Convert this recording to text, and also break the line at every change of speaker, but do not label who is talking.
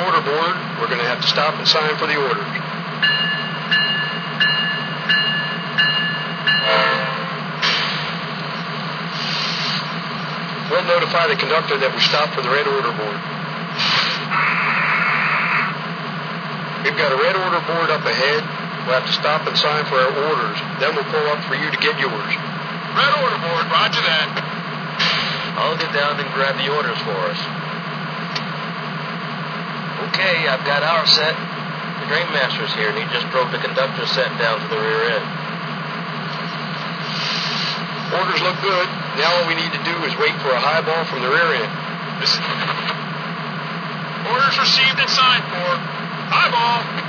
order board. We're going to have to stop and sign for the orders. We'll notify the conductor that we stopped for the red order board. We've got a red order board up ahead. We'll have to stop and sign for our orders. Then we'll pull up for you to get yours.
Red order board, roger that.
I'll get down and grab the orders for us. Okay, I've got our set. The drain master's here, and he just drove the conductor's set down to the rear end.
Orders look good. Now all we need to do is wait for a high ball from the rear end.
Orders received and signed for. High ball.